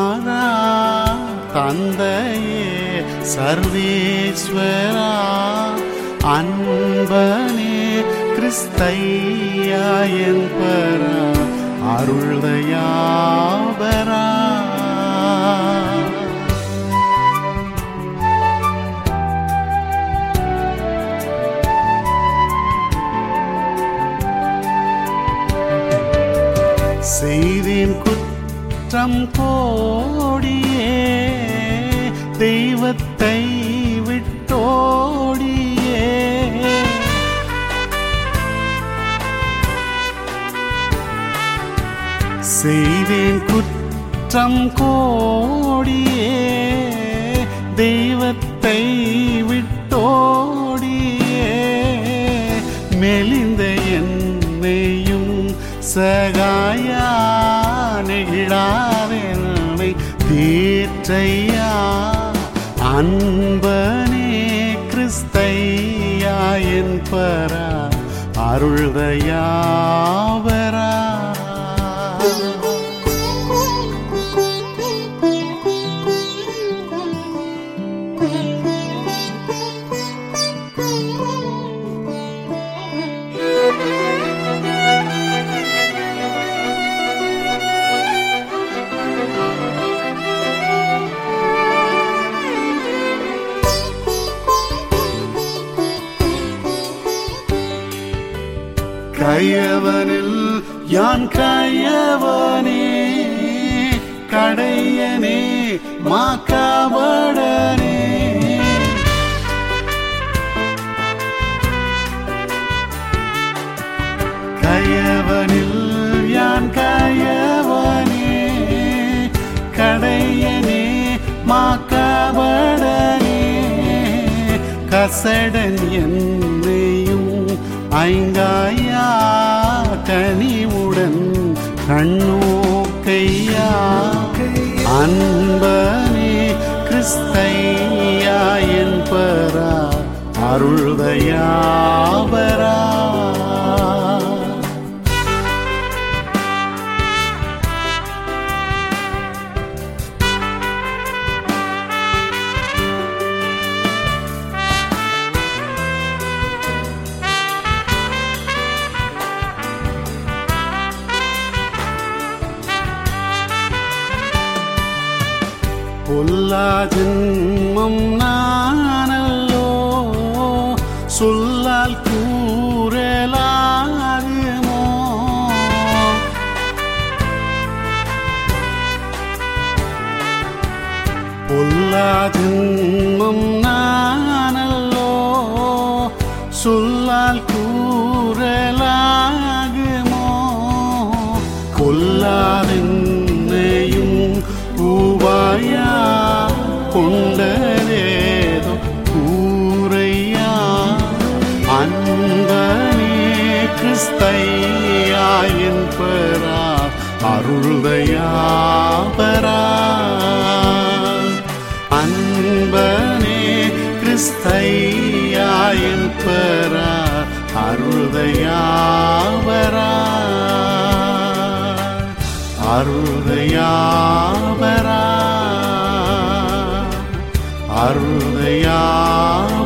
குமாரா தந்தையே சர்வேஸ்வரா அன்பனே கிறிஸ்தையா என்பரா அருள்தயாபரா செய்தேன் குற்றம் கோடியே தெய்வத்தை விட்டோடியே செய்தேன் குற்றம் கோடியே தெய்வத்தை விட்டோடியே மெலிந்த என்னையும் சகாயா நெகிழாதென்னை தீர்த்தையா அன்பனே கிறிஸ்தையா என்பரா அருள்தயாபரா கையவனில் யான் கையவனே கடையனே மாக்காவடனே கையவனில் யான் கையவனே கடையனே மாக்காவடனே கசடன் என்னையும் ஐங்காயா கனிவுடன் கண்ணோக்கையா அன்பனே கிறிஸ்தையா என்பரா அருள்தயாபரா பொல்லா ஜென்மம் நானல்லோ சொல்லால் கூறலாகுமோ பொல்லா ஜென்மம் நானல்லோ சொல்லால் கூறலாகுமோ கொல்லாதென்னையும் பூவாயா கொண்டதேதோ கூரையா அன்பனே கிறிஸ்தையா என்பரா அருள்தயாபரா அன்பனே கிறிஸ்தையா என்பரா அருள்தயாபரா அருள்தயாபரா அருள்தயாபரா